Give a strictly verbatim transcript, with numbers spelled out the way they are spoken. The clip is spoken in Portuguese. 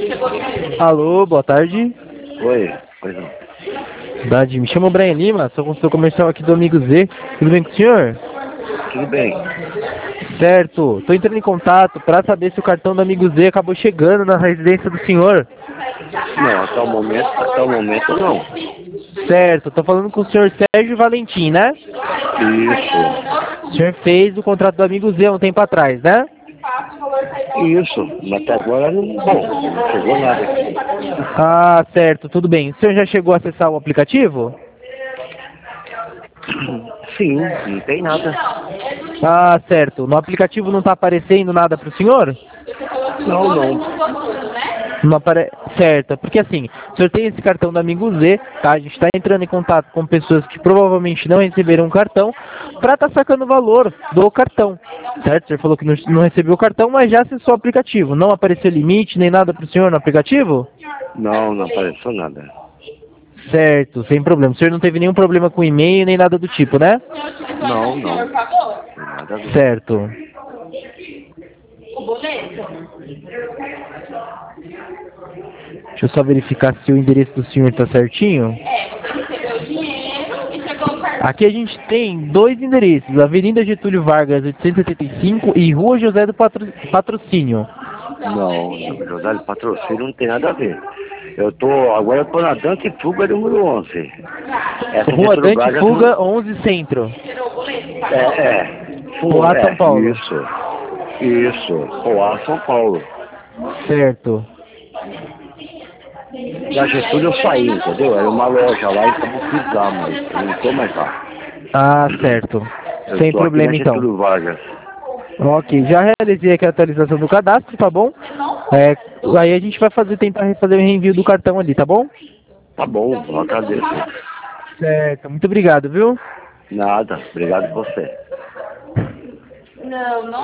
Alô, boa tarde. Oi, pois não. Verdade, me chamo Brian Lima, sou consultor comercial aqui do Amigo Z. Tudo bem com o senhor? Tudo bem. Certo, estou entrando em contato para saber se o cartão do Amigo Z acabou chegando na residência do senhor. Não, até o momento, até o momento não. Certo, estou falando com o senhor Sérgio Valentim, né? Isso, O senhor fez o contrato do Amigo Z há um tempo atrás, né? isso. Mas até agora não, bom, não chegou nada aqui. Ah, certo, tudo bem. O senhor já chegou a acessar o aplicativo? Sim, não tem nada. Ah, certo. No aplicativo não está aparecendo nada para o senhor? Não, não. Não apare... Certo, porque assim, o senhor tem esse cartão do Amigo Z, tá? A gente está entrando em contato com pessoas que provavelmente não receberam o cartão para estar sacando o valor do cartão, certo? O senhor falou que não, não recebeu o cartão, mas já acessou o aplicativo. Não apareceu limite nem nada para o senhor no aplicativo? Não, não apareceu nada. Certo, sem problema. O senhor não teve nenhum problema com e-mail nem nada do tipo, né? Não, não. Não tem nada a ver. Certo. O boleto? Deixa eu só verificar se o endereço do senhor está certinho. É, você recebeu o dinheiro e chegou o cartão. Aqui a gente tem dois endereços, Avenida Getúlio Vargas, oitocentos e setenta e cinco e Rua José do Patro... Patrocínio. Não, José de Patrocínio não tem nada a ver. Eu tô, agora eu tô na Dante Fuga número onze. Essa Rua Getúlio Dante Vargas Fuga, onze Centro. não- É, é. Poá, é, São Paulo. Isso, isso. Poá, São Paulo. Certo. Da Getúlio eu saí, entendeu? Era uma loja lá, então eu fui lá, mas eu não tô mais lá. Ah, certo. Eu Sem tô aqui problema na então. Getúlio Vargas. Ok, já realizei aqui a atualização do cadastro, tá bom? É, aí a gente vai fazer, tentar fazer o reenvio do cartão ali, tá bom? Tá bom, eu agradeço. Certo, muito obrigado, viu? Nada, obrigado a você. Não, não.